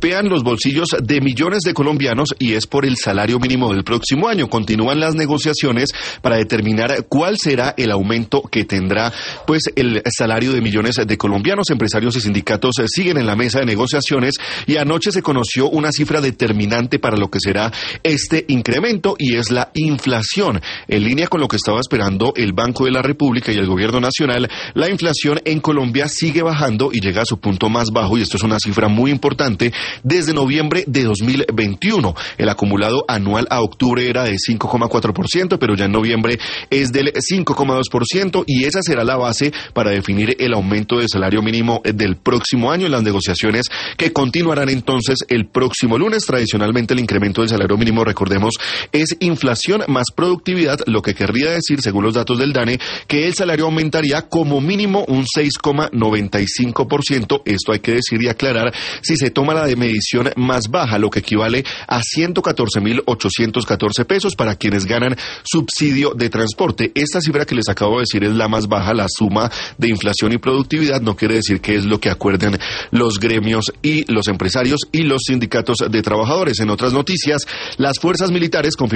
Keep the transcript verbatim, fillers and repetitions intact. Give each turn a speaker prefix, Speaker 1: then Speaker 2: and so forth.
Speaker 1: golpean los bolsillos de millones de colombianos y es por el salario mínimo del próximo año. Continúan las negociaciones para determinar cuál será el aumento que tendrá pues el salario de millones de colombianos. Empresarios y sindicatos siguen en la mesa de negociaciones y anoche se conoció una cifra determinante para lo que será este incremento y es la inflación. En línea con lo que estaba esperando el Banco de la República y el Gobierno Nacional, la inflación en Colombia sigue bajando y llega a su punto más bajo, y esto es una cifra muy importante, desde noviembre de dos mil veintiuno. El acumulado anual a octubre era de cinco coma cuatro por ciento, pero ya en noviembre es del cinco coma dos por ciento y esa será la base para definir el aumento del salario mínimo del próximo año en las negociaciones que continuarán entonces el próximo lunes. Tradicionalmente el incremento del salario mínimo, recordemos, es inflación más productividad, lo que querría decir, según los datos del DANE, que el salario aumentaría como mínimo un seis coma noventa y cinco por ciento. Esto hay que decir y aclarar si se toma la de medición más baja, lo que equivale a ciento catorce mil ochocientos catorce pesos para quienes ganan subsidio de transporte. Esta cifra que les acabo de decir es la más baja. La suma de inflación y productividad no quiere decir que es lo que acuerden los gremios y los empresarios y los sindicatos de trabajadores. En otras noticias, las fuerzas militares confirmaron